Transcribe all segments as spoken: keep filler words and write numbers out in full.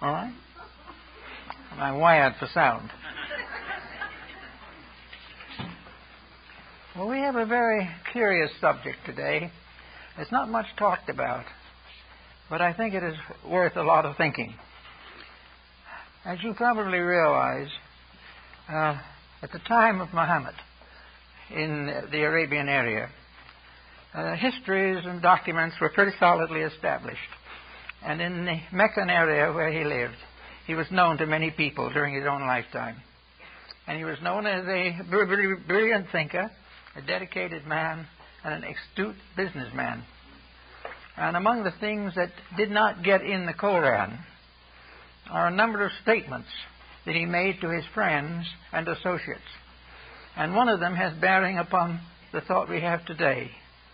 All right? I'm wired for sound. Well, we have a very curious subject today. It's not much talked about, but I think it is worth a lot of thinking. As you probably realize, uh, at the time of Muhammad in the Arabian area, uh, histories and documents were pretty solidly established. And in the Meccan area where he lived, he was known to many people during his own lifetime. And he was known as a brilliant thinker, a dedicated man, and an astute businessman. And among the things that did not get in the Koran are a number of statements that he made to his friends and associates. And one of them has bearing upon the thought we have today.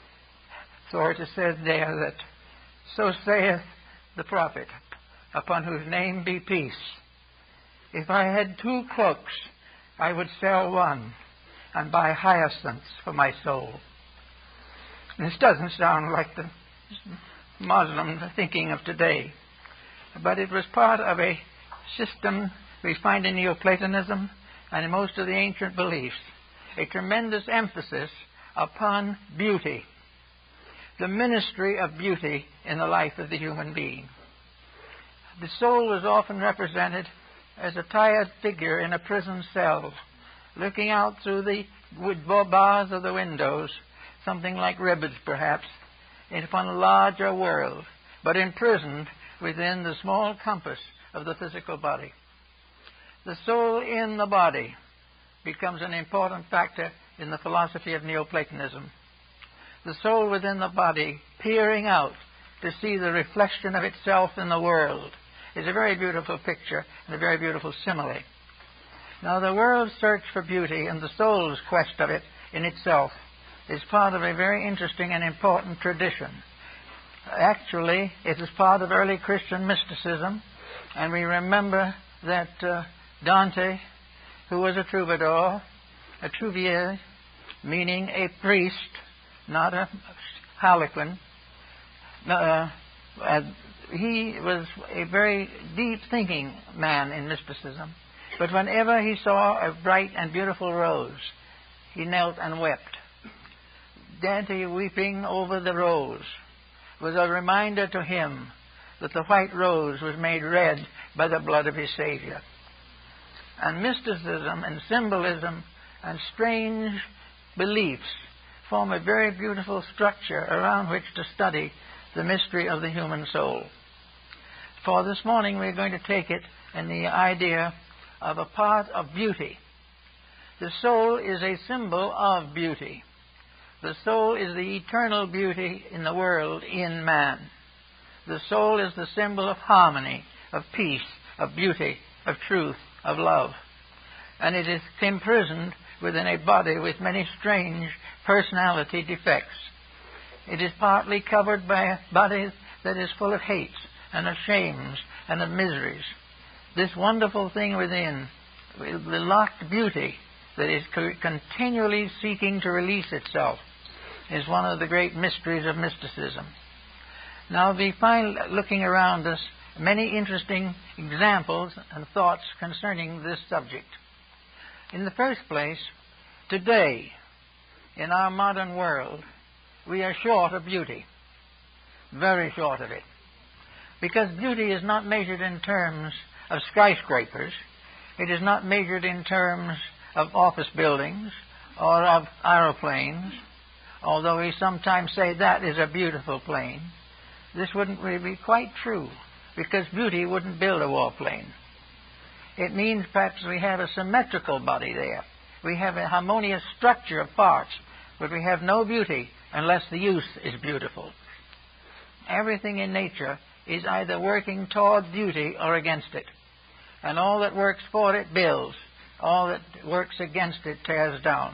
So it is said there that, "So saith the prophet, upon whose name be peace, if I had two cloaks, I would sell one and buy hyacinths for my soul." This doesn't sound like the Muslim thinking of today, but it was part of a system we find in Neoplatonism and in most of the ancient beliefs, a tremendous emphasis upon beauty, the ministry of beauty in the life of the human being. The soul was often represented as a tired figure in a prison cell, looking out through the wood bars of the windows, something like rivets perhaps, upon a larger world, but imprisoned within the small compass of the physical body. The soul in the body becomes an important factor in the philosophy of Neoplatonism. The soul within the body peering out to see the reflection of itself in the world is a very beautiful picture and a very beautiful simile. Now, the world's search for beauty and the soul's quest of it in itself is part of a very interesting and important tradition. Actually, it is part of early Christian mysticism, and we remember that uh, Dante, who was a troubadour, a trouvier, meaning a priest, not a harlequin, uh, uh, he was a very deep-thinking man in mysticism. But whenever he saw a bright and beautiful rose, he knelt and wept. Dante weeping over the rose was a reminder to him that the white rose was made red by the blood of his Savior. And mysticism and symbolism and strange beliefs form a very beautiful structure around which to study the mystery of the human soul. For this morning we're going to take it in the idea of a part of beauty. The soul is a symbol of beauty. The soul is the eternal beauty in the world, in man. The soul is the symbol of harmony, of peace, of beauty, of truth, of love. And it is imprisoned within a body with many strange personality defects. It is partly covered by a body that is full of hates and of shames and of miseries. This wonderful thing within, the locked beauty that is continually seeking to release itself, is one of the great mysteries of mysticism. Now we find, looking around us, many interesting examples and thoughts concerning this subject. In the first place, today, in our modern world, we are short of beauty, very short of it, because beauty is not measured in terms of skyscrapers. It is not measured in terms of office buildings or of aeroplanes, although we sometimes say that is a beautiful plane. This wouldn't really be quite true, because beauty wouldn't build a warplane. It means perhaps we have a symmetrical body there. We have a harmonious structure of parts, but we have no beauty unless the use is beautiful. Everything in nature is either working toward beauty or against it. And all that works for it builds. All that works against it tears down.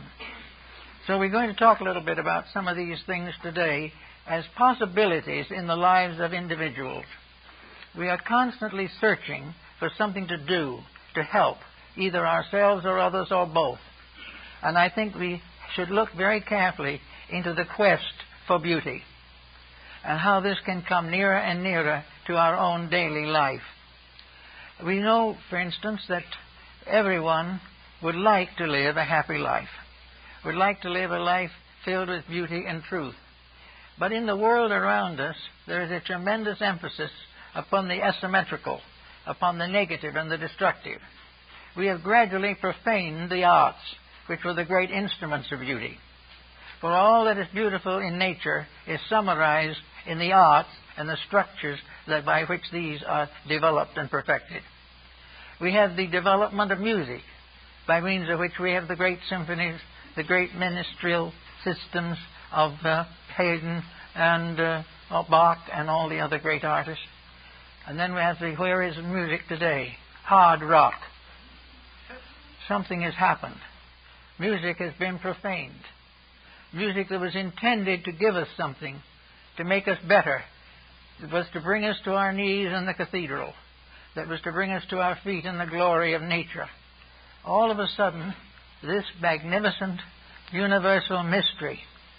So we're going to talk a little bit about some of these things today as possibilities in the lives of individuals. We are constantly searching for something to do, to help, either ourselves or others or both. And I think we should look very carefully into the quest for beauty and how this can come nearer and nearer to our own daily life. We know, for instance, that everyone would like to live a happy life, would like to live a life filled with beauty and truth. But in the world around us, there is a tremendous emphasis upon the asymmetrical, upon the negative and the destructive. We have gradually profaned the arts, which were the great instruments of beauty. For all that is beautiful in nature is summarized in the arts and the structures that by which these are developed and perfected. We have the development of music, by means of which we have the great symphonies, the great ministerial systems of uh, Haydn and uh, of Bach and all the other great artists. And then we have the, where is music today? Hard rock. Something has happened. Music has been profaned. Music that was intended to give us something, to make us better. It was to bring us to our knees in the cathedral. That was to bring us to our feet in the glory of nature. All of a sudden, this magnificent universal mystery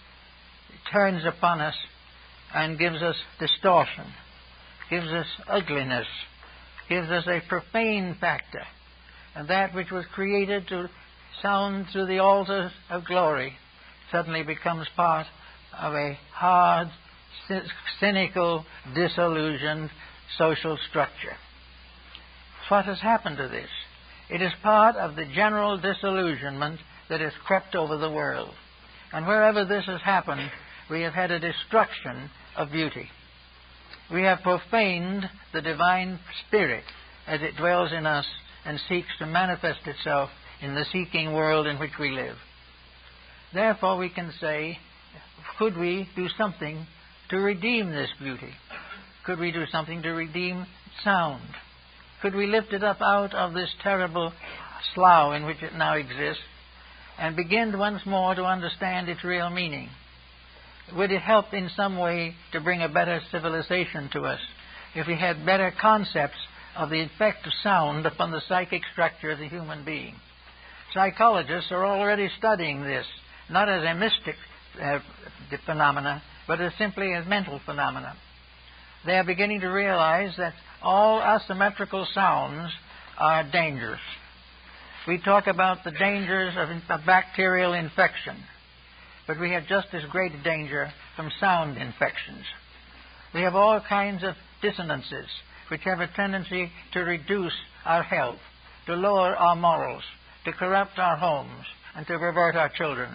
turns upon us and gives us distortion, gives us ugliness, gives us a profane factor. And that which was created to sound through the altars of glory suddenly becomes part of a hard, cynical, disillusioned social structure. What has happened to this? It is part of the general disillusionment that has crept over the world. And wherever this has happened, we have had a destruction of beauty. We have profaned the divine spirit as it dwells in us and seeks to manifest itself in the seeking world in which we live. Therefore, we can say, could we do something to redeem this beauty? Could we do something to redeem sound? Could we lift it up out of this terrible slough in which it now exists and begin once more to understand its real meaning? Would it help in some way to bring a better civilization to us if we had better concepts of the effect of sound upon the psychic structure of the human being? Psychologists are already studying this, not as a mystic uh, phenomena, but as simply as mental phenomena. They are beginning to realize that all asymmetrical sounds are dangerous. We talk about the dangers of, of bacterial infection, but we have just as great a danger from sound infections. We have all kinds of dissonances which have a tendency to reduce our health, to lower our morals, to corrupt our homes, and to pervert our children.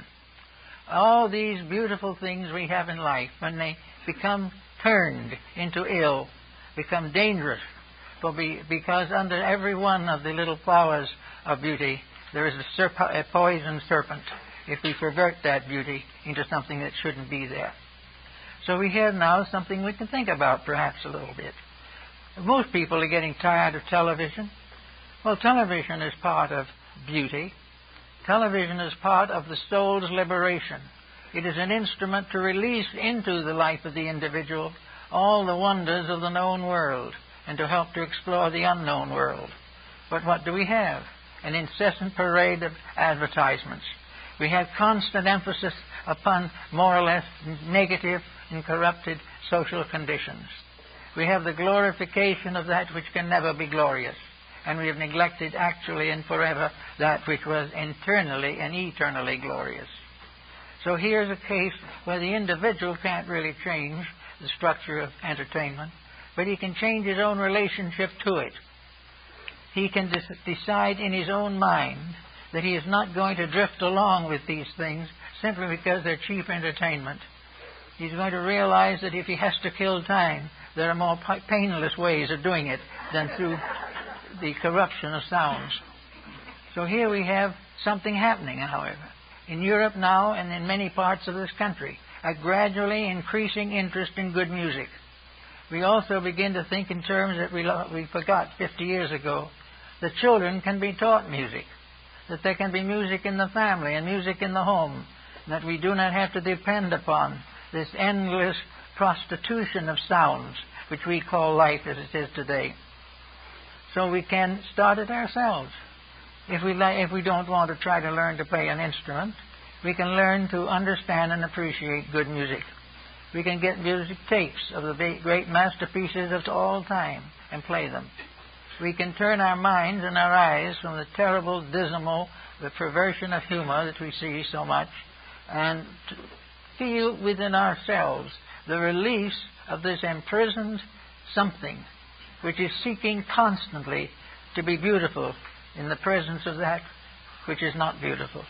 All these beautiful things we have in life, when they become turned into ill, become dangerous, for be, because under every one of the little flowers of beauty there is a, serp- a poison serpent, if we pervert that beauty into something that shouldn't be there. So we have now something we can think about perhaps a little bit. Most people are getting tired of television. Well, television is part of beauty. Television is part of the soul's liberation. It is an instrument to release into the life of the individual all the wonders of the known world and to help to explore the unknown world. But what do we have? An incessant parade of advertisements. We have constant emphasis upon more or less negative and corrupted social conditions. We have the glorification of that which can never be glorious. And we have neglected actually and forever that which was internally and eternally glorious. So here's a case where the individual can't really change the structure of entertainment, but he can change his own relationship to it. He can des- decide in his own mind that he is not going to drift along with these things simply because they're cheap entertainment. He's going to realize that if he has to kill time, there are more p- painless ways of doing it than through the corruption of sounds. So here we have something happening, however. In Europe now and in many parts of this country, a gradually increasing interest in good music. We also begin to think in terms that we, lo- we forgot fifty years ago, that children can be taught music, that there can be music in the family and music in the home, that we do not have to depend upon this endless prostitution of sounds, which we call life as it is today. So we can start it ourselves. If we, li- if we don't want to try to learn to play an instrument, we can learn to understand and appreciate good music. We can get music tapes of the great masterpieces of all time and play them. we can turn our minds and our eyes from the terrible, dismal, the perversion of humor that we see so much, and to feel within ourselves the release of this imprisoned something which is seeking constantly to be beautiful in the presence of that which is not beautiful.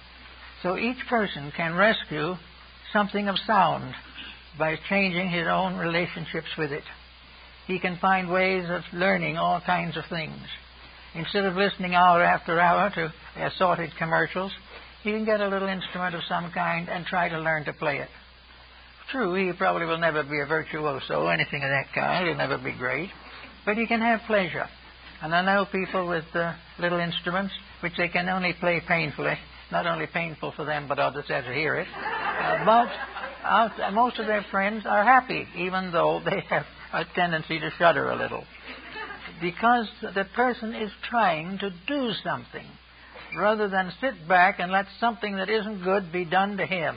So each person can rescue something of sound by changing his own relationships with it. He can find ways of learning all kinds of things. Instead of listening hour after hour to assorted commercials, he can get a little instrument of some kind and try to learn to play it. True, he probably will never be a virtuoso or anything of that kind. He'll never be great. But he can have pleasure. And I know people with uh, little instruments which they can only play painfully. Not only painful for them, but others that hear it. Uh, but uh, most of their friends are happy, even though they have a tendency to shudder a little. Because the person is trying to do something, rather than sit back and let something that isn't good be done to him.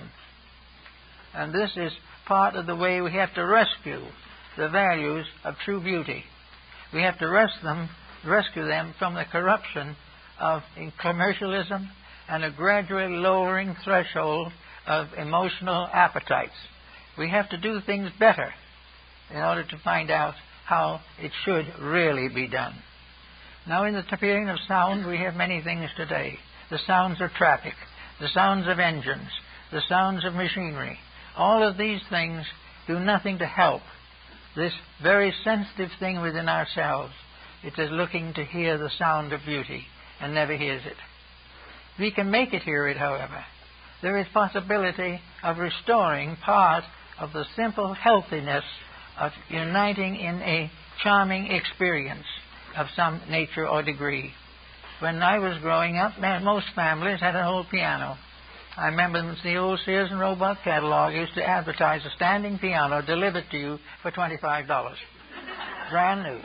And this is part of the way we have to rescue the values of true beauty. We have to rest them, rescue them from the corruption of commercialism and a gradually lowering threshold of emotional appetites. We have to do things better in order to find out how it should really be done. Now, in the period of sound, we have many things today. The sounds of traffic, the sounds of engines, the sounds of machinery. All of these things do nothing to help this very sensitive thing within ourselves. It is looking to hear the sound of beauty and never hears it. We can make it hear it, however. There is possibility of restoring part of the simple healthiness of uniting in a charming experience of some nature or degree. When I was growing up, most families had an old piano. I remember the old Sears and Roebuck catalog used to advertise a standing piano delivered to you for twenty-five dollars. Brand new.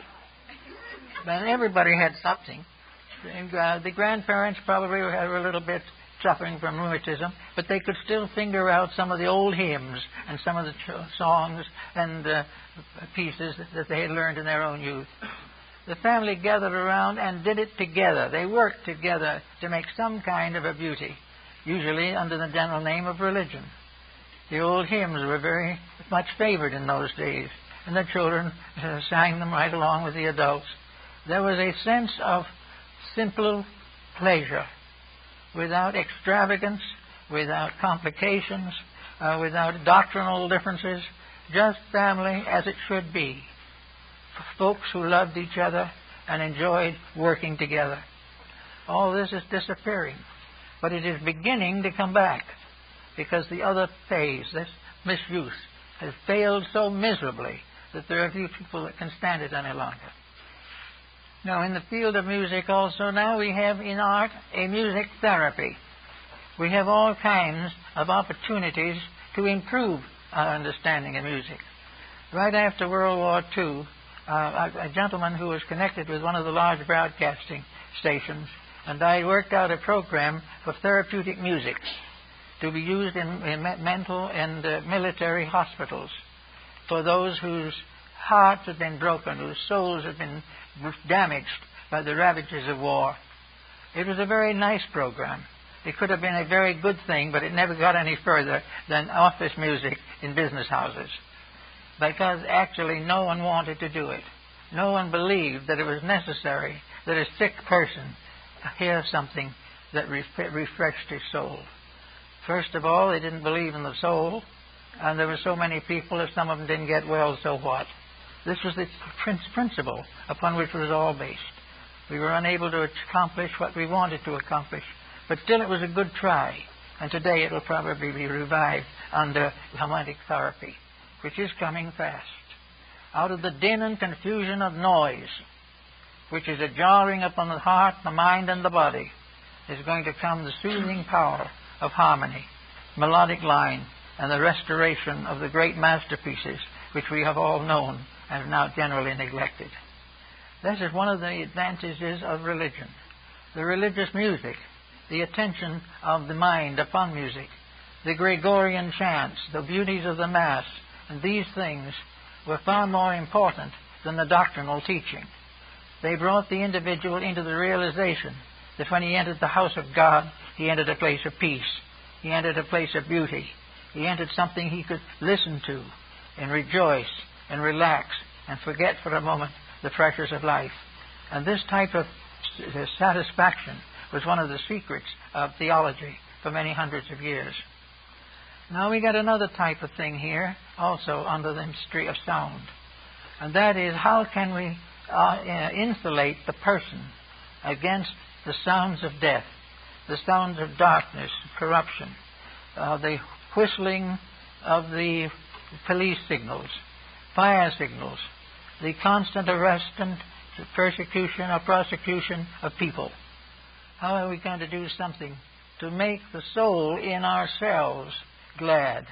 But everybody had something. And, uh, the grandparents probably were a little bit suffering from rheumatism, but they could still finger out some of the old hymns and some of the ch- songs and uh, pieces that they had learned in their own youth. The family gathered around and did it together. They worked together to make some kind of a beauty, usually under the general name of religion. The old hymns were very much favored in those days, and the children uh, sang them right along with the adults. There was a sense of simple pleasure, without extravagance, without complications, uh, without doctrinal differences, just family as it should be. Folks who loved each other and enjoyed working together. All this is disappearing, but it is beginning to come back because the other phase, this misuse, has failed so miserably that there are few people that can stand it any longer. Now, in the field of music also, now we have in art a music therapy. We have all kinds of opportunities to improve our understanding of music. Right after World War Two, uh, a, a gentleman who was connected with one of the large broadcasting stations, and I worked out a program for therapeutic music to be used in, in mental and uh, military hospitals for those whose hearts have been broken, whose souls have been damaged by the ravages of war. It was a very nice program. It could have been a very good thing, but it never got any further than office music in business houses, because actually no one wanted to do it. No one believed that it was necessary that a sick person hear something that ref- refreshed his soul. First of all, they didn't believe in the soul, and there were so many people, if some of them didn't get well, so what? This was the principle upon which it was all based. We were unable to accomplish what we wanted to accomplish, but still it was a good try. And today it will probably be revived under harmonic therapy, which is coming fast. Out of the din and confusion of noise, which is a jarring upon the heart, the mind, and the body, is going to come the soothing power of harmony, melodic line, and the restoration of the great masterpieces which we have all known and now generally neglected. This is one of the advantages of religion. The religious music, the attention of the mind upon music, the Gregorian chants, the beauties of the Mass, and these things were far more important than the doctrinal teaching. They brought the individual into the realization that when he entered the house of God, he entered a place of peace. He entered a place of beauty. He entered something he could listen to and rejoice and relax and forget for a moment the pressures of life. And this type of satisfaction was one of the secrets of theology for many hundreds of years. Now we got another type of thing here, also under the mystery of sound. And that is, how can we uh, insulate the person against the sounds of death, the sounds of darkness, corruption, uh, the whistling of the police signals, fire signals, the constant arrest and persecution or prosecution of people. How are we going to do something to make the soul in ourselves glad?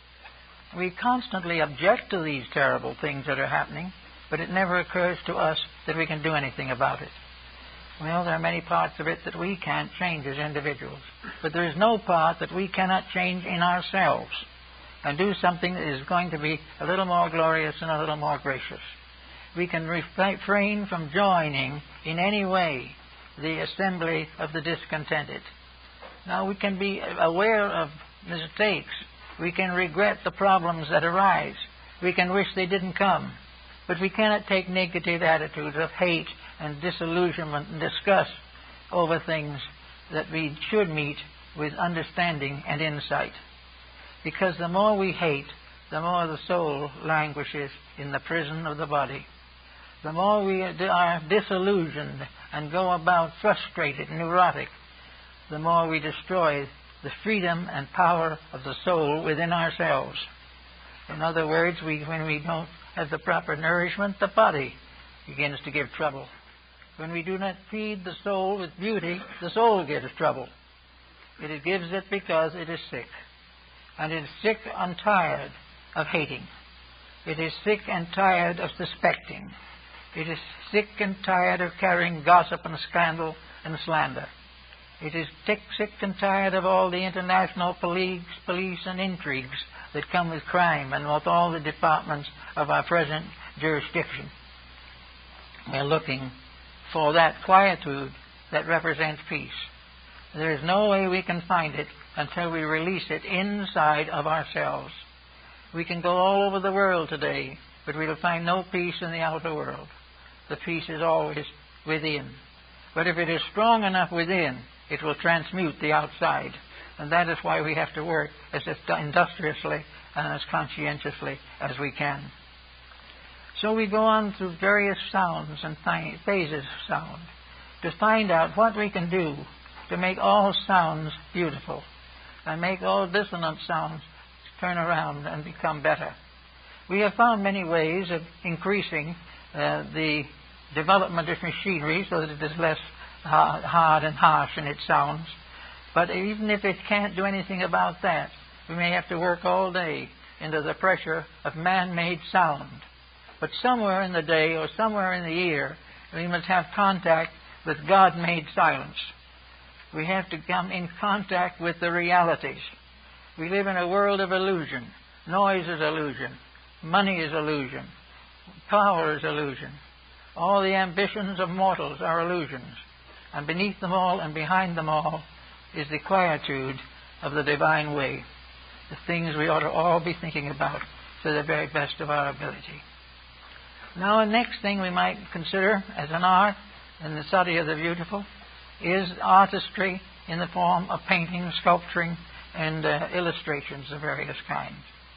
We constantly object to these terrible things that are happening, but it never occurs to us that we can do anything about it. Well, there are many parts of it that we can't change as individuals, but there is no part that we cannot change in ourselves and do something that is going to be a little more glorious and a little more gracious. We can refrain from joining in any way the assembly of the discontented. Now, we can be aware of mistakes. We can regret the problems that arise. We can wish they didn't come. But we cannot take negative attitudes of hate and disillusionment and disgust over things that we should meet with understanding and insight. Because the more we hate, the more the soul languishes in the prison of the body. The more we are disillusioned and go about frustrated and neurotic, the more we destroy the freedom and power of the soul within ourselves. In other words, we, when we don't have the proper nourishment, the body begins to give trouble. When we do not feed the soul with beauty, the soul gives trouble. It gives it because it is sick. And it is sick and tired of hating. It is sick and tired of suspecting. It is sick and tired of carrying gossip and scandal and slander. It is sick, sick and tired of all the international police, police and intrigues that come with crime and with all the departments of our present jurisdiction. We're looking for that quietude that represents peace. There is no way we can find it until we release it inside of ourselves. We can go all over the world today, but we'll find no peace in the outer world. The peace is always within. But if it is strong enough within, it will transmute the outside. And that is why we have to work as industriously and as conscientiously as we can. So we go on through various sounds and phases of sound to find out what we can do to make all sounds beautiful and make all dissonant sounds turn around and become better. We have found many ways of increasing uh, the development of machinery so that it is less uh, hard and harsh in its sounds. But even if it can't do anything about that, we may have to work all day into the pressure of man-made sound. But somewhere in the day or somewhere in the year, we must have contact with God-made silence. We have to come in contact with the realities. We live in a world of illusion. Noise is illusion. Money is illusion. Power is illusion. All the ambitions of mortals are illusions. And beneath them all and behind them all is the quietude of the divine way, the things we ought to all be thinking about to the very best of our ability. Now, the next thing we might consider as an art in the study of the beautiful is artistry in the form of painting, sculpturing, and uh, illustrations of various kinds.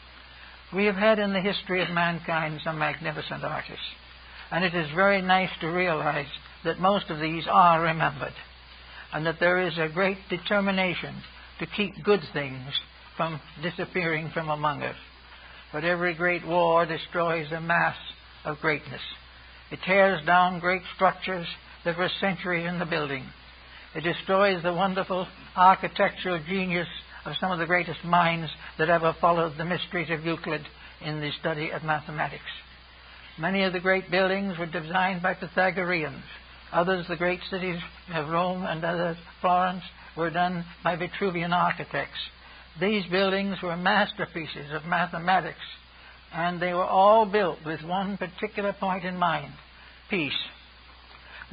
We have had in the history of mankind some magnificent artists, and it is very nice to realize that most of these are remembered, and that there is a great determination to keep good things from disappearing from among us. But every great war destroys a mass of greatness. It tears down great structures that were centuries in the building. It destroys the wonderful architectural genius of some of the greatest minds that ever followed the mysteries of Euclid in the study of mathematics. Many of the great buildings were designed by Pythagoreans. Others, the great cities of Rome and others, Florence, were done by Vitruvian architects. These buildings were masterpieces of mathematics, and they were all built with one particular point in mind: peace.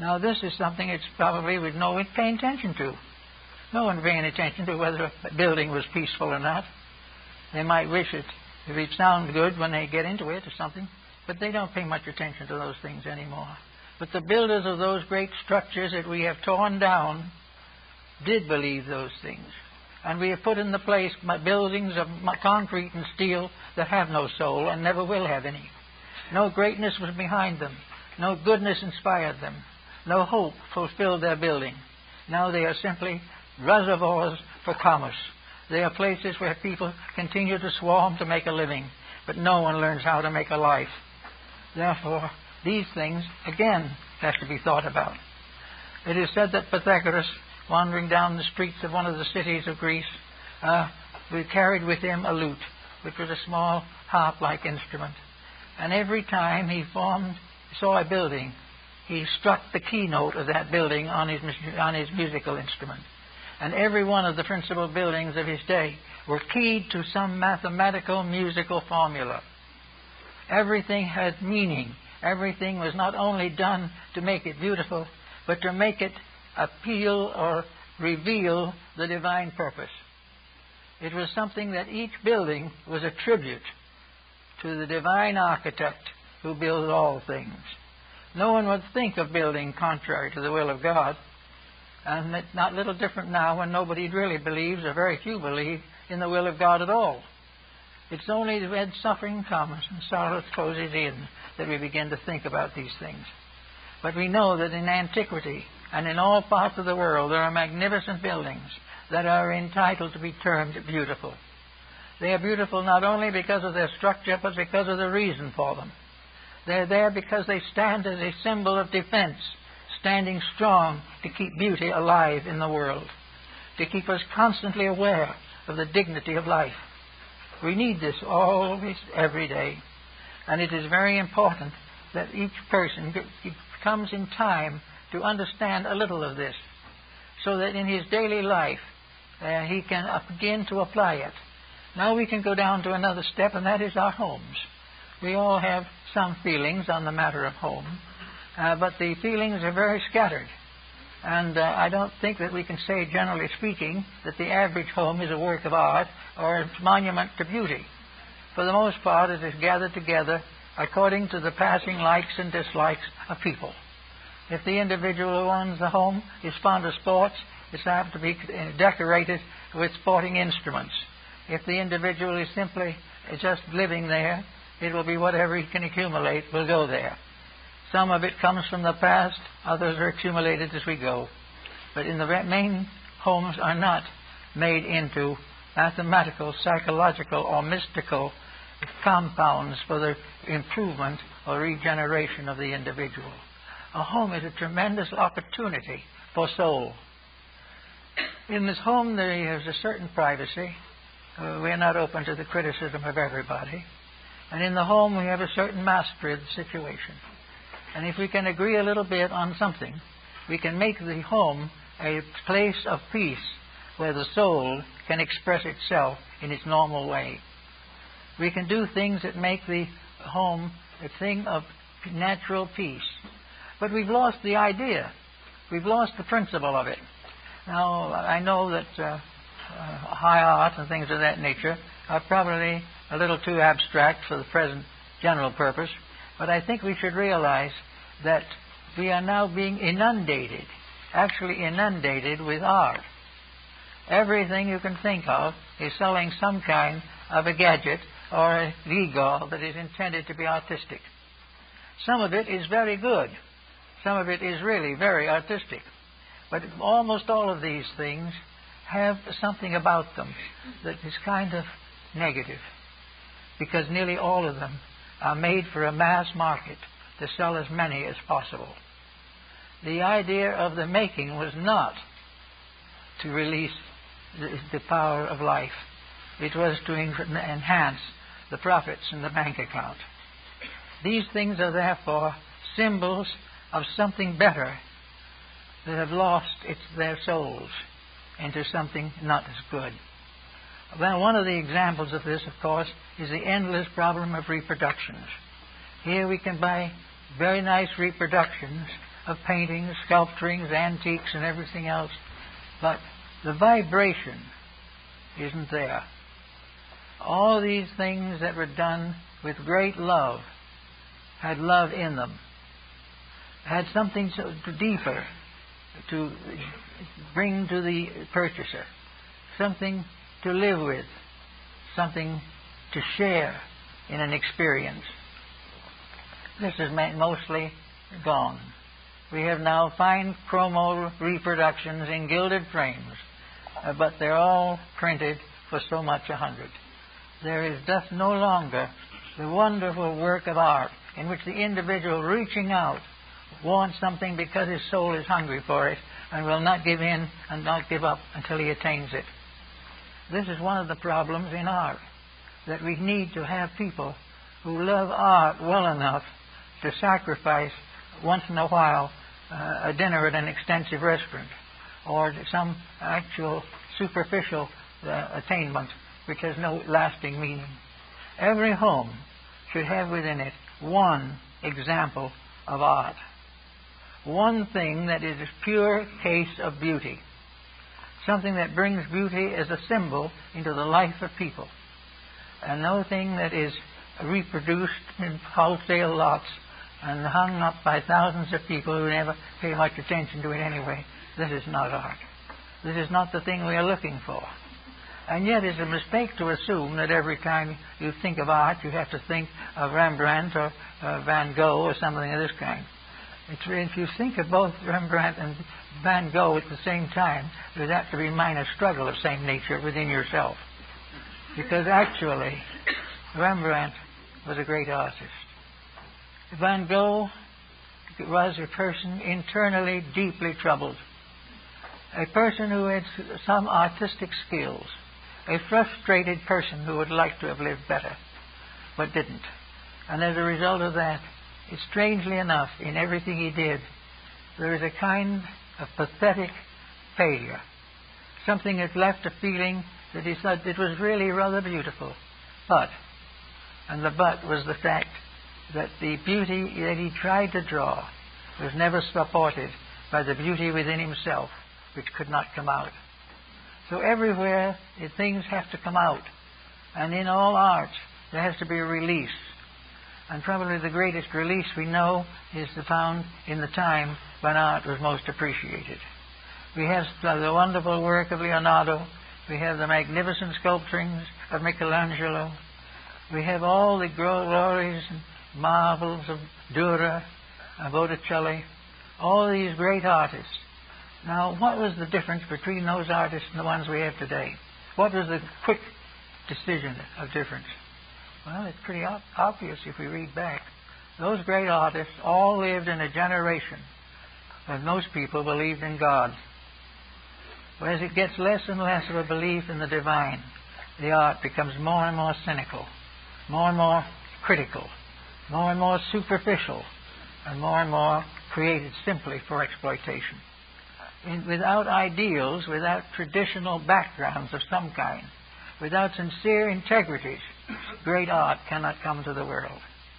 Now, this is something it's probably with no one paying attention to. No one paying attention to whether a building was peaceful or not. They might wish it, if it sounds good when they get into it or something, but they don't pay much attention to those things anymore. But the builders of those great structures that we have torn down did believe those things. And we have put in the place buildings of concrete and steel that have no soul and never will have any. No greatness was behind them. No goodness inspired them. No hope fulfilled their building. Now they are simply reservoirs for commerce. They are places where people continue to swarm to make a living, but no one learns how to make a life. Therefore, these things, again, have to be thought about. It is said that Pythagoras, wandering down the streets of one of the cities of Greece, uh, we carried with him a lute, which was a small harp-like instrument. And every time he formed, saw a building, he struck the keynote of that building on his, on his musical instrument. And every one of the principal buildings of his day were keyed to some mathematical musical formula. Everything had meaning. Everything was not only done to make it beautiful, but to make it appeal or reveal the divine purpose. It was something that each building was a tribute to the divine architect who builds all things. No one would think of building contrary to the will of God. And it's not little different now when nobody really believes, or very few believe, in the will of God at all. It's only when suffering comes and sorrow closes in that we begin to think about these things. But we know that in antiquity and in all parts of the world there are magnificent buildings that are entitled to be termed beautiful. They are beautiful not only because of their structure, but because of the reason for them. They're there because they stand as a symbol of defense, standing strong to keep beauty alive in the world, to keep us constantly aware of the dignity of life. We need this always, every day. And it is very important that each person comes in time to understand a little of this, so that in his daily life uh, he can begin to apply it. Now we can go down to another step, and that is our homes. We all have some feelings on the matter of home, uh, but the feelings are very scattered. And uh, I don't think that we can say, generally speaking, that the average home is a work of art or a monument to beauty. For the most part, it is gathered together according to the passing likes and dislikes of people. If the individual who owns the home is fond of sports, it's apt to be decorated with sporting instruments. If the individual is simply just living there, it will be whatever he can accumulate will go there. Some of it comes from the past, others are accumulated as we go. But in the main, homes are not made into mathematical, psychological, or mystical compounds for the improvement or regeneration of the individual. A home is a tremendous opportunity for soul. In this home there is a certain privacy. Uh, we are not open to the criticism of everybody. And in the home we have a certain mastery of the situation. And if we can agree a little bit on something, we can make the home a place of peace where the soul can express itself in its normal way. We can do things that make the home a thing of natural peace. But we've lost the idea. We've lost the principle of it. Now, I know that uh, uh, high art and things of that nature are probably a little too abstract for the present general purpose, but I think we should realize that we are now being inundated, actually inundated with art. Everything you can think of is selling some kind of a gadget or a gewgaw that is intended to be artistic. Some of it is very good. Some of it is really very artistic. But almost all of these things have something about them that is kind of negative, because nearly all of them are made for a mass market to sell as many as possible. The idea of the making was not to release the, the power of life. It was to en- enhance the profits in the bank account. These things are therefore symbols of something better that have lost its, their souls into something not as good. Well, one of the examples of this, of course, is the endless problem of reproductions. Here we can buy very nice reproductions of paintings, sculpturings, antiques, and everything else. But the vibration isn't there. All these things that were done with great love had love in them, had something so deeper to bring to the purchaser, something to live with, something to share in an experience. This is mostly gone. We have now fine chromo reproductions in gilded frames, uh, but they're all printed for so much a hundred. There is thus no longer the wonderful work of art in which the individual reaching out wants something because his soul is hungry for it and will not give in and not give up until he attains it. This is one of the problems in art, that we need to have people who love art well enough to sacrifice once in a while uh, a dinner at an extensive restaurant or some actual superficial uh, attainment which has no lasting meaning. Every home should have within it one example of art, one thing that is a pure case of beauty, something that brings beauty as a symbol into the life of people, and no thing that is reproduced in wholesale lots and hung up by thousands of people who never pay much attention to it anyway. This is not art. This is not the thing we are looking for. And yet it's a mistake to assume that every time you think of art you have to think of Rembrandt or uh, Van Gogh or something of this kind. It's, if you think of both Rembrandt and Van Gogh at the same time, there's apt to be minor struggle of same nature within yourself. Because actually, Rembrandt was a great artist. Van Gogh was a person internally deeply troubled, a person who had some artistic skills, a frustrated person who would like to have lived better, but didn't. And as a result of that, it's strangely enough, in everything he did, there is a kind of pathetic failure, something that left a feeling that he thought it was really rather beautiful. But, and the but was the fact that the beauty that he tried to draw was never supported by the beauty within himself, which could not come out. So everywhere things have to come out, and in all arts there has to be a release. And probably the greatest release we know is found in the time when art was most appreciated. We have the wonderful work of Leonardo. We have the magnificent sculpturings of Michelangelo. We have all the glories and marvels of Dürer and Botticelli, all these great artists. Now, what was the difference between those artists and the ones we have today? What was the quick decision of difference? Well, it's pretty ob- obvious if we read back. Those great artists all lived in a generation when most people believed in God. Whereas it gets less and less of a belief in the divine, the art becomes more and more cynical, more and more critical, more and more superficial, and more and more created simply for exploitation. In, without ideals, without traditional backgrounds of some kind, without sincere integrities, great art cannot come to the world.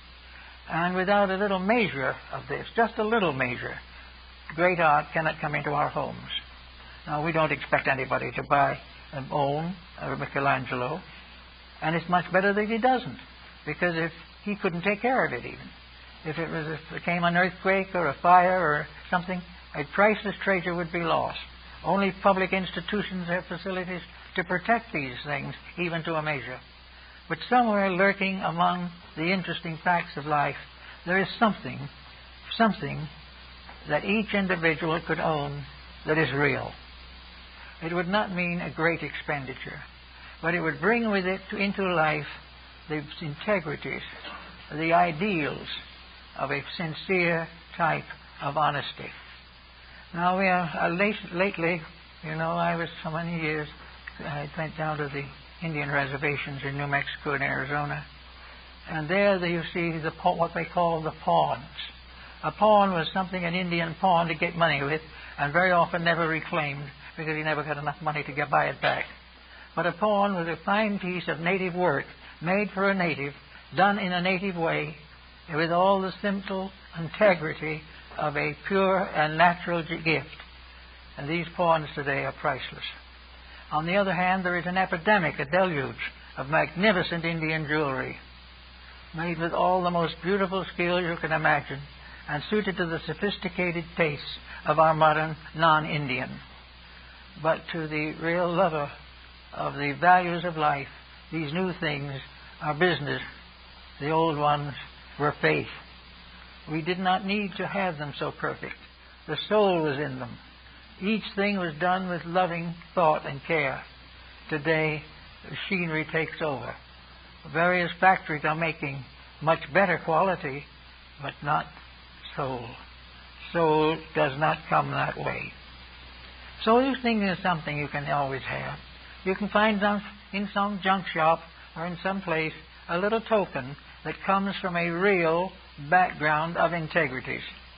And without a little measure of this, just a little measure, great art cannot come into our homes. Now, we don't expect anybody to buy and own a Michelangelo, and it's much better that he doesn't, because if he couldn't take care of it even. If it was, if there came an earthquake or a fire or something, a priceless treasure would be lost. Only public institutions have facilities to protect these things, even to a measure. But somewhere lurking among the interesting facts of life, there is something, something that each individual could own that is real. It would not mean a great expenditure, but it would bring with it to, into life the integrities, the ideals of a sincere type of honesty. Now, we are uh, late, lately, you know, I was so many years, I went down to the Indian reservations in New Mexico and Arizona, and there you see the what they call the pawns. A pawn was something, an Indian pawn to get money with, and very often never reclaimed because he never got enough money to get buy it back. But a pawn was a fine piece of native work, made for a native, done in a native way, with all the simple integrity of a pure and natural gift. And these pawns today are priceless. On the other hand, there is an epidemic, a deluge of magnificent Indian jewelry, made with all the most beautiful skill you can imagine, and suited to the sophisticated tastes of our modern non-Indian. But to the real lover of the values of life, these new things are business. The old ones were faith. We did not need to have them so perfect. The soul was in them. Each thing was done with loving thought and care. Today, machinery takes over. Various factories are making much better quality, but not soul. Soul does not come that way. So these things is something you can always have. You can find them in some junk shop or in some place a little token that comes from a real background of integrities.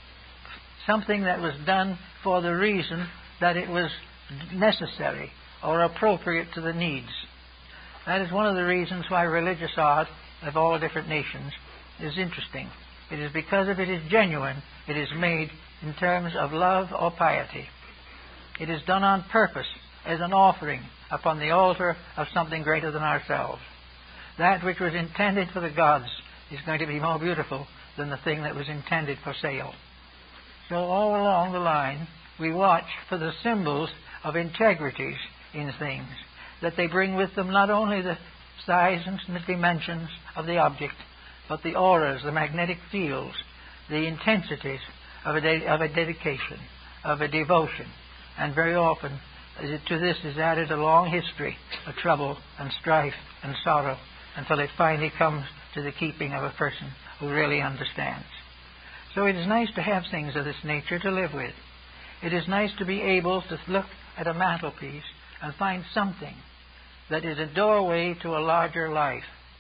Something that was done for the reason that it was necessary or appropriate to the needs. That is one of the reasons why religious art of all different nations is interesting. It is because if it is genuine, it is made in terms of love or piety. It is done on purpose as an offering upon the altar of something greater than ourselves. That which was intended for the gods is going to be more beautiful than the thing that was intended for sale. So all along the line, we watch for the symbols of integrities in things, that they bring with them not only the size and the dimensions of the object, but the auras, the magnetic fields, the intensities of a, de- of a dedication, of a devotion. And very often to this is added a long history of trouble and strife and sorrow until it finally comes to the keeping of a person who really understands. So it is nice to have things of this nature to live with. It is nice to be able to look at a mantelpiece and find something that is a doorway to a larger life,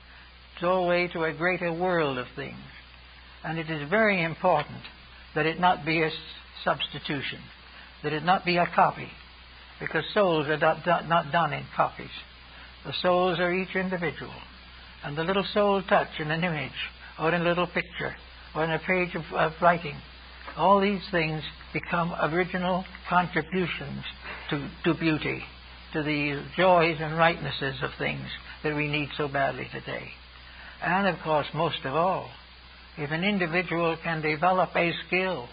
doorway to a greater world of things. And it is very important that it not be a substitution, that it not be a copy, because souls are not, not done in copies. The souls are each individual. And the little soul touch in an image, or in a little picture, or in a page of, of writing, all these things become original contributions to, to beauty, to the joys and rightnesses of things that we need so badly today. And of course, most of all, if an individual can develop a skill,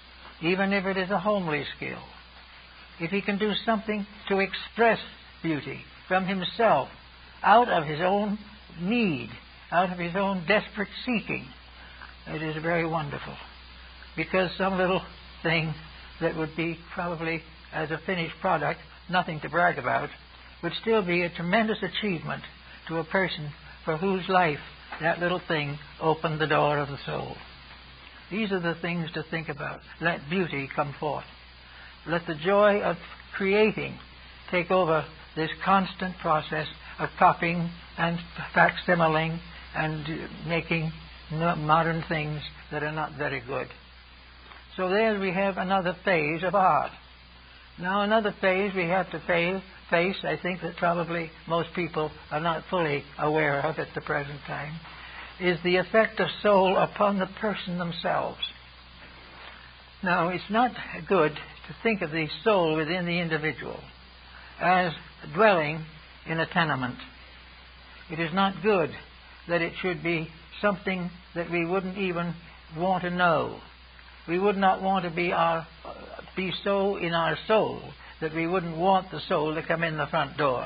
even if it is a homely skill, if he can do something to express beauty from himself, out of his own need, out of his own desperate seeking, it is very wonderful. Because some little thing that would be probably, as a finished product, nothing to brag about, would still be a tremendous achievement to a person for whose life that little thing opened the door of the soul. These are the things to think about. Let beauty come forth. Let the joy of creating take over this constant process of copying and facsimiling and making modern things that are not very good. So there we have another phase of art. Now another phase we have to face, I think that probably most people are not fully aware of at the present time, is the effect of soul upon the person themselves. Now it's not good to think of the soul within the individual as dwelling in a tenement. It is not good that it should be something that we wouldn't even want to know. We would not want to be our be so in our soul that we wouldn't want the soul to come in the front door.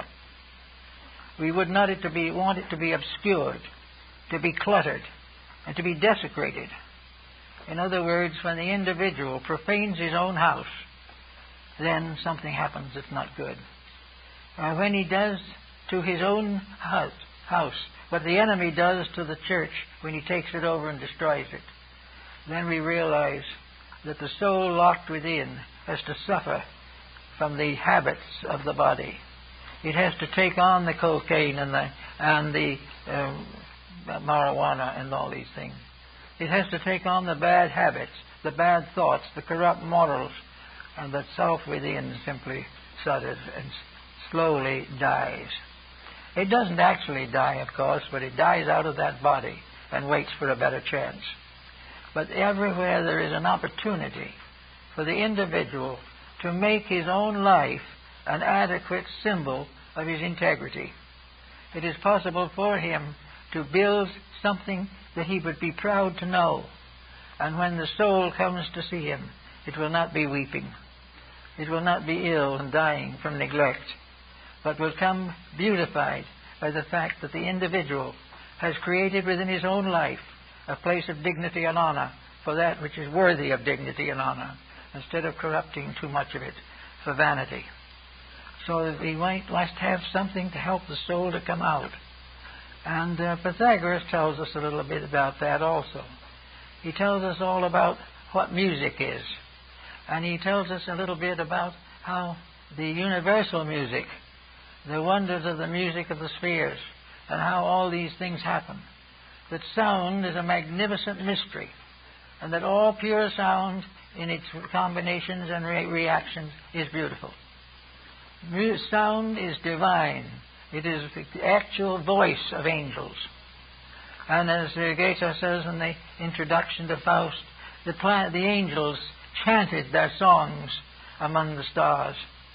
We would not it to be want it to be obscured, to be cluttered, and to be desecrated. In other words, when the individual profanes his own house, then something happens that's not good. And when he does to his own house, house what the enemy does to the church when he takes it over and destroys it, then we realize that the soul locked within has to suffer from the habits of the body. It has to take on the cocaine and the and the uh, marijuana and all these things. It has to take on the bad habits, the bad thoughts, the corrupt morals, and that self within simply shudders and slowly dies. It doesn't actually die, of course, but it dies out of that body and waits for a better chance. but everywhere there is an opportunity for the individual to make his own life an adequate symbol of his integrity. It is possible for him to build something that he would be proud to know, and when the soul comes to see him, it will not be weeping. It will not be ill and dying from neglect, but will come beautified by the fact that the individual has created within his own life a place of dignity and honor for that which is worthy of dignity and honor, instead of corrupting too much of it for vanity. So that he might, must have something to help the soul to come out. And uh, Pythagoras tells us a little bit about that also. He tells us all about what music is. And he tells us a little bit about how the universal music, the wonders of the music of the spheres, and how all these things happen. That sound is a magnificent mystery, and that all pure sound in its combinations and re- reactions is beautiful. Mu- sound is divine. It is the actual voice of angels. And as uh, Goethe says in the introduction to Faust, the, pla- the angels chanted their songs among the stars.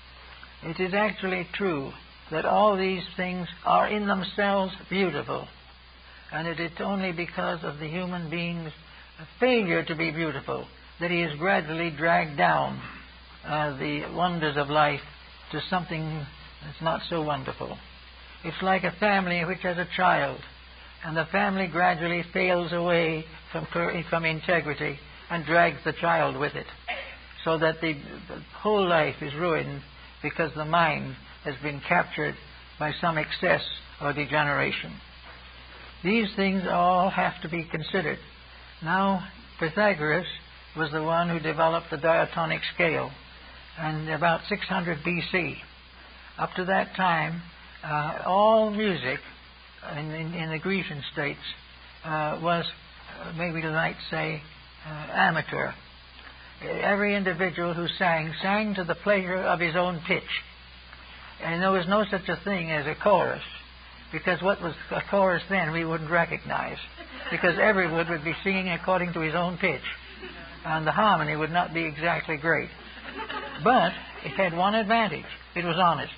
It is actually true that all these things are in themselves beautiful, and it is only because of the human being's failure to be beautiful that he is gradually dragged down uh, the wonders of life to something that's not so wonderful. It's like a family which has a child, and the family gradually fails away from, from integrity and drags the child with it, so that the, the whole life is ruined because the mind has been captured by some excess or degeneration. These things all have to be considered. Now, Pythagoras was the one who developed the diatonic scale, and about six hundred B C. Up to that time, uh, all music in, in, in the Grecian states uh, was, uh, maybe we might say, uh, amateur. Every individual who sang, sang to the pleasure of his own pitch. And there was no such a thing as a chorus, because what was a chorus then we wouldn't recognize, because everyone would be singing according to his own pitch, and the harmony would not be exactly great. But it had one advantage: it was honest.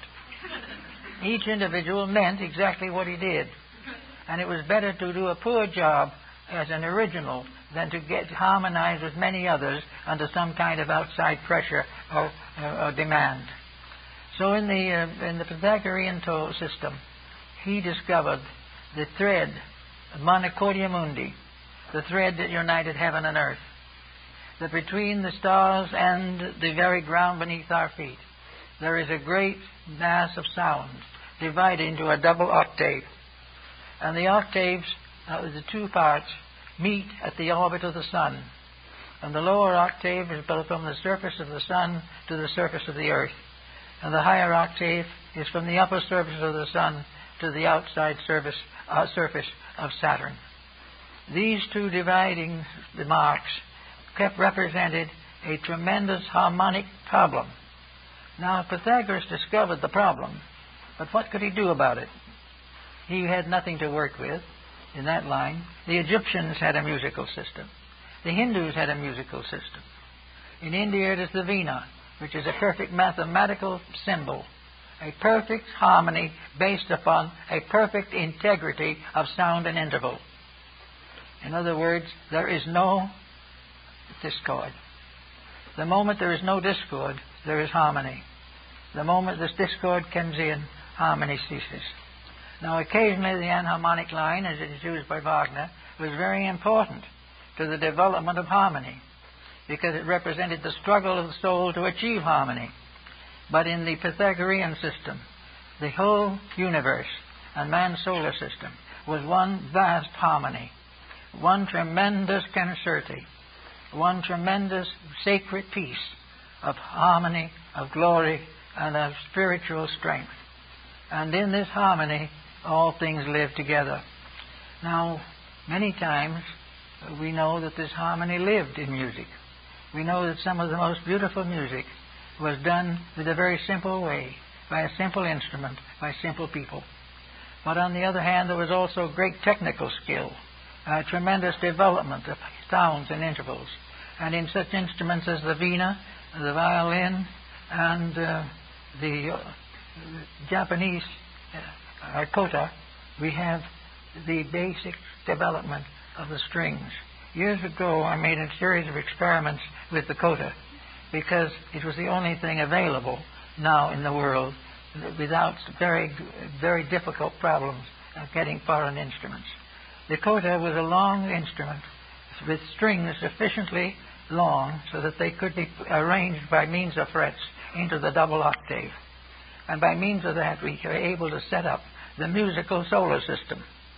Each individual meant exactly what he did, and it was better to do a poor job as an original than to get harmonized with many others under some kind of outside pressure or, or, or demand. So in the uh, in the Pythagorean to- system, he discovered the thread, Monocordia Mundi, the thread that united heaven and earth, that between the stars and the very ground beneath our feet, there is a great mass of sound divided into a double octave. And the octaves, uh, the two parts, meet at the orbit of the sun. And the lower octave is built from the surface of the sun to the surface of the earth. And the higher octave is from the upper surface of the sun to the outside surface, uh, surface of Saturn. These two dividing the marks kept represented a tremendous harmonic problem. Now, Pythagoras discovered the problem, but what could he do about it? He had nothing to work with in that line. The Egyptians had a musical system. The Hindus had a musical system. In India it is the Veena, which is a perfect mathematical symbol, a perfect harmony based upon a perfect integrity of sound and interval. In other words, there is no discord. The moment there is no discord, there is harmony. The moment this discord comes in, harmony ceases. Now, occasionally the enharmonic line, as it is used by Wagner, was very important to the development of harmony, because it represented the struggle of the soul to achieve harmony. But in the Pythagorean system, the whole universe and man's solar system was one vast harmony, one tremendous concerti, one tremendous sacred piece of harmony, of glory, and of spiritual strength. And in this harmony, all things live together. Now, many times we know that this harmony lived in music. We know that some of the most beautiful music was done with a very simple way, by a simple instrument, by simple people. But on the other hand, there was also great technical skill a tremendous development of sounds and intervals. And in such instruments as the vina, the violin, and uh, the uh, Japanese uh, kota, we have the basic development of the strings. Years ago, I made a series of experiments with the kota because it was the only thing available now in the world without very, very difficult problems of getting foreign instruments. The kota was a long instrument with strings sufficiently long so that they could be arranged by means of frets into the double octave. And by means of that, we were able to set up the musical solar system.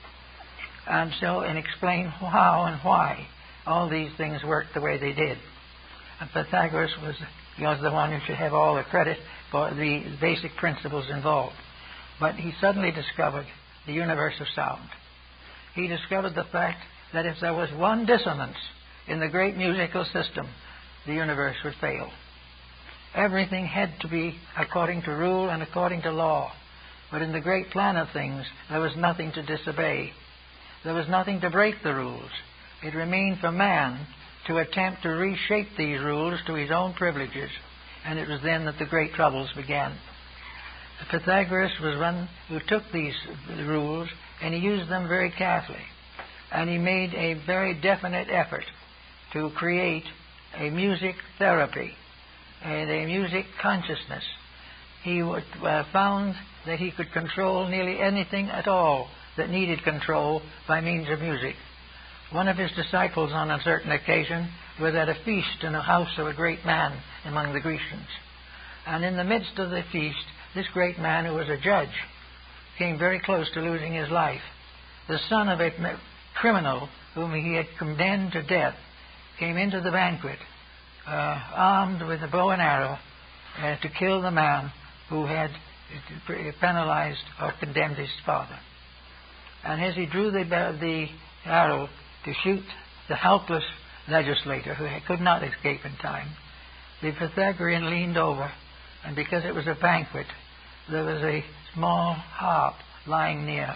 And so, and explain how and why all these things worked the way they did. And Pythagoras was, was the one who should have all the credit for the basic principles involved. But he suddenly discovered the universe of sound. He discovered the fact that if there was one dissonance in the great musical system, the universe would fail. Everything had to be according to rule and according to law. But in the great plan of things, there was nothing to disobey. There was nothing to break the rules. It remained for man to attempt to reshape these rules to his own privileges. And it was then that the great troubles began. Pythagoras was one who took these rules and he used them very carefully. And he made a very definite effort to create a music therapy and a music consciousness. He uh, found that he could control nearly anything at all that needed control by means of music. One of his disciples on a certain occasion was at a feast in the house of a great man among the Grecians. And in the midst of the feast, this great man, who was a judge, came very close to losing his life. The son of a criminal whom he had condemned to death came into the banquet uh, armed with a bow and arrow uh, to kill the man who had penalized or condemned his father. And as he drew the, the arrow to shoot the helpless legislator who could not escape in time, the Pythagorean leaned over, and because it was a banquet, there was a small harp lying near,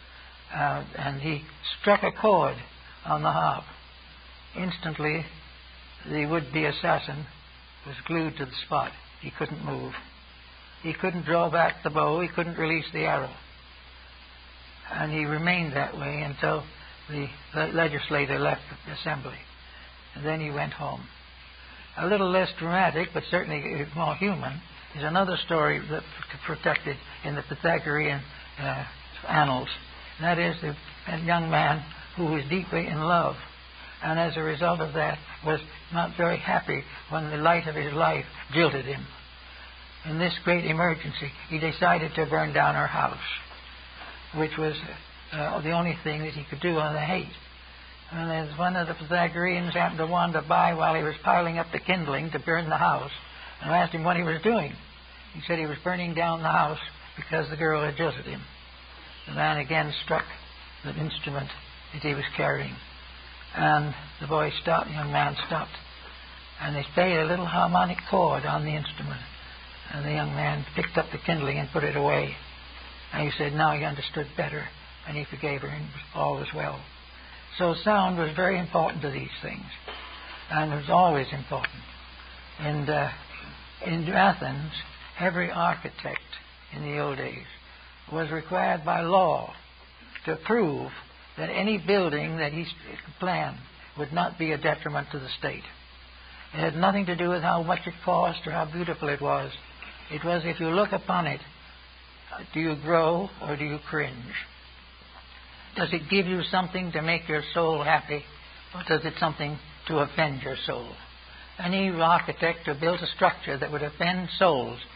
uh, and he struck a chord on the harp. Instantly, the would-be assassin was glued to the spot. He couldn't move. He couldn't draw back the bow. He couldn't release the arrow. And he remained that way until the legislator left the assembly. And then he went home. A little less dramatic, but certainly more human, is another story that's protected in the Pythagorean uh, annals. And that is the, a young man who was deeply in love, and as a result of that was not very happy when the light of his life jilted him. In this great emergency, he decided to burn down her house, which was uh, the only thing that he could do on the hate. And as one of the Pythagoreans happened to wander by while he was piling up the kindling to burn the house, and I asked him what he was doing. He said he was burning down the house because the girl had jilted him. The man again struck the instrument that he was carrying. And the boy stopped, the young man stopped. And they played a little harmonic chord on the instrument. And the young man picked up the kindling and put it away. And he said now he understood better, and he forgave her, and all was well. So sound was very important to these things, and it was always important. And uh, in Athens, every architect in the old days was required by law to prove that any building that he planned would not be a detriment to the state. It had nothing to do with how much it cost or how beautiful it was. It was, if you look upon it, do you grow or do you cringe? Does it give you something to make your soul happy, or does it something to offend your soul? Any architect who built a structure that would offend souls